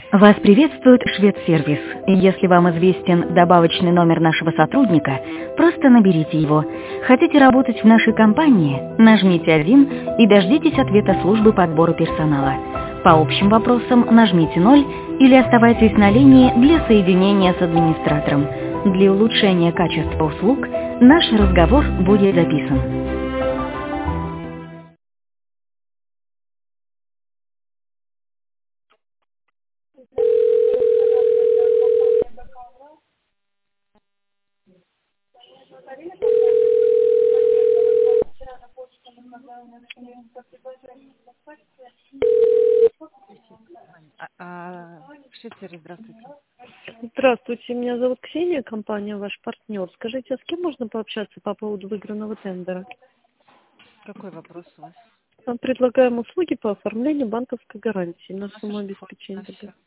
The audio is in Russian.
Вас приветствует Шведсервис. Если вам известен добавочный номер нашего сотрудника, просто наберите его. Хотите работать в нашей компании? Нажмите 1 и дождитесь ответа службы подбора персонала. По общим вопросам нажмите 0 или оставайтесь на линии для соединения с администратором. Для улучшения качества услуг наш разговор будет записан. Швейцария, здравствуйте. Здравствуйте, меня зовут Ксения, компания «Ваш партнер». Скажите, а с кем можно пообщаться по поводу выигранного тендера? Какой вопрос у вас? Мы предлагаем услуги по оформлению банковской гарантии на На сумму обеспечения. все